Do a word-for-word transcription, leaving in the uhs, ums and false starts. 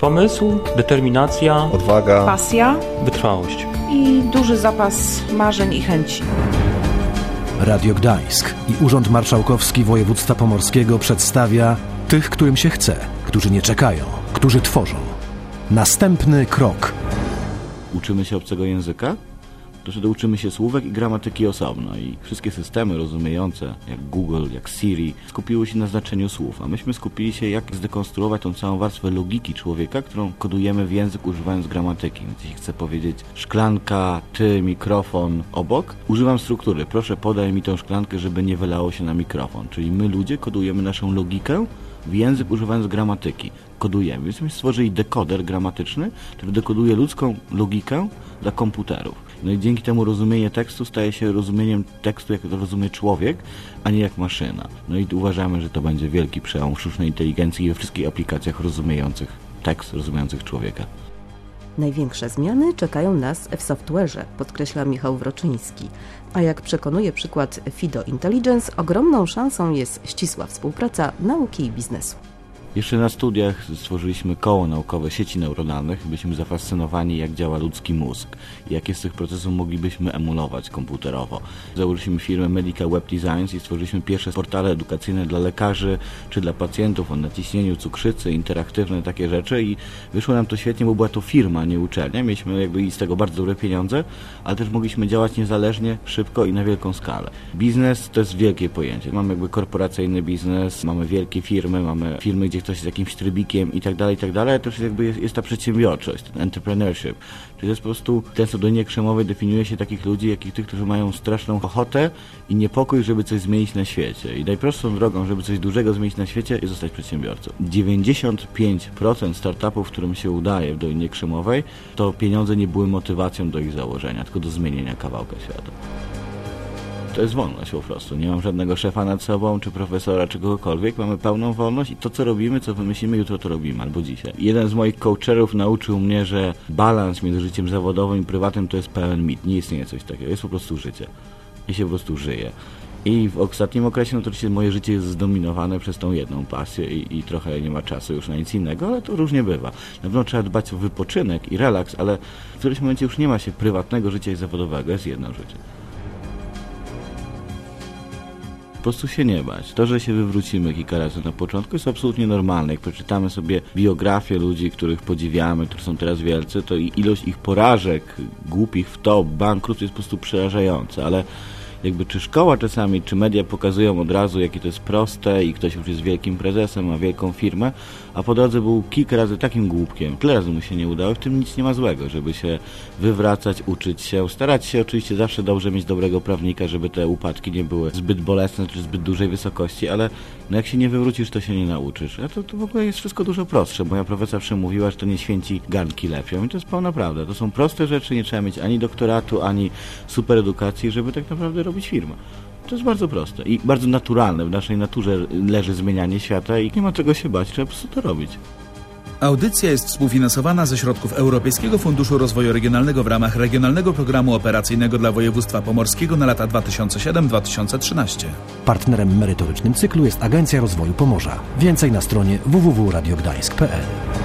Pomysł, determinacja, odwaga, pasja, wytrwałość i duży zapas marzeń i chęci. Radio Gdańsk i Urząd Marszałkowski Województwa Pomorskiego przedstawia tych, którym się chce, którzy nie czekają, którzy tworzą. Następny krok. Uczymy się obcego języka? To wtedy uczymy się słówek i gramatyki osobno i wszystkie systemy rozumiejące, jak Google, jak Siri, skupiły się na znaczeniu słów, a myśmy skupili się, jak zdekonstruować tą całą warstwę logiki człowieka, którą kodujemy w język używając gramatyki. Więc jeśli chcę powiedzieć szklanka, ty, mikrofon, obok, używam struktury. Proszę podaj mi tą szklankę, żeby nie wylało się na mikrofon. Czyli my ludzie kodujemy naszą logikę w język używając gramatyki. Kodujemy. Więc myśmy stworzyli dekoder gramatyczny, który dekoduje ludzką logikę dla komputerów. No i dzięki temu rozumienie tekstu staje się rozumieniem tekstu, jak to rozumie człowiek, a nie jak maszyna. No i uważamy, że to będzie wielki przełom sztucznej inteligencji we wszystkich aplikacjach rozumiejących tekst, rozumiejących człowieka. Największe zmiany czekają nas w software'ze, podkreśla Michał Wroczyński. A jak przekonuje przykład Fido Intelligence, ogromną szansą jest ścisła współpraca nauki i biznesu. Jeszcze na studiach stworzyliśmy koło naukowe sieci neuronalnych. Byliśmy zafascynowani, jak działa ludzki mózg i jakie z tych procesów moglibyśmy emulować komputerowo. Założyliśmy firmę Medical Web Designs i stworzyliśmy pierwsze portale edukacyjne dla lekarzy czy dla pacjentów o naciśnieniu cukrzycy, interaktywne takie rzeczy i wyszło nam to świetnie, bo była to firma, nie uczelnia. Mieliśmy jakby z tego bardzo dobre pieniądze, ale też mogliśmy działać niezależnie, szybko i na wielką skalę. Biznes to jest wielkie pojęcie. Mamy jakby korporacyjny biznes, mamy wielkie firmy, mamy firmy, gdzie ktoś z jakimś trybikiem i tak dalej, i tak dalej, to też jakby jest, jest ta przedsiębiorczość, ten entrepreneurship. Czyli to jest po prostu ten pseudonie krzemowy definiuje się takich ludzi, jakich tych, którzy mają straszną ochotę i niepokój, żeby coś zmienić na świecie. I najprostszą drogą, żeby coś dużego zmienić na świecie, jest zostać przedsiębiorcą. dziewięćdziesiąt pięć procent startupów, którym się udaje w Dolinie Krzemowej, to pieniądze nie były motywacją do ich założenia, tylko do zmienienia kawałka świata. To jest wolność po prostu. Nie mam żadnego szefa nad sobą, czy profesora, czy kogokolwiek. Mamy pełną wolność i to, co robimy, co wymyślimy, jutro to robimy, albo dzisiaj. Jeden z moich coacherów nauczył mnie, że balans między życiem zawodowym i prywatnym to jest pełen mit. Nie istnieje coś takiego. Jest po prostu życie. I się po prostu żyje. I w ostatnim okresie, no to oczywiście moje życie jest zdominowane przez tą jedną pasję i, i trochę nie ma czasu już na nic innego, ale to różnie bywa. Na pewno trzeba dbać o wypoczynek i relaks, ale w którymś momencie już nie ma się prywatnego życia i zawodowego. Jest jedno życie. Po prostu się nie bać. To, że się wywrócimy kilka razy na początku, jest absolutnie normalne. Jak przeczytamy sobie biografię ludzi, których podziwiamy, którzy są teraz wielcy, to ilość ich porażek, głupich wtop, bankructw jest po prostu przerażająca, ale jakby czy szkoła czasami, czy media pokazują od razu, jakie to jest proste i ktoś już jest wielkim prezesem, ma wielką firmę, a po drodze był kilka razy takim głupkiem. Tyle razy mu się nie udało, w tym nic nie ma złego, żeby się wywracać, uczyć się, starać się oczywiście zawsze dobrze mieć dobrego prawnika, żeby te upadki nie były zbyt bolesne, czy zbyt dużej wysokości, ale no jak się nie wywrócisz, to się nie nauczysz. A to, to w ogóle jest wszystko dużo prostsze. Moja profesor zawsze mówiła, że to nie święci garnki lepią i to jest pełna prawda. To są proste rzeczy, nie trzeba mieć ani doktoratu, ani super edukacji, żeby tak naprawdę robić firmę. To jest bardzo proste i bardzo naturalne. W naszej naturze leży zmienianie świata i nie ma czego się bać, trzeba po prostu to robić. Audycja jest współfinansowana ze środków Europejskiego Funduszu Rozwoju Regionalnego w ramach Regionalnego Programu Operacyjnego dla Województwa Pomorskiego na lata dwa tysiące siódmy do dwa tysiące trzynastego. Partnerem merytorycznym cyklu jest Agencja Rozwoju Pomorza. Więcej na stronie w w w kropka radio gdańsk kropka p l.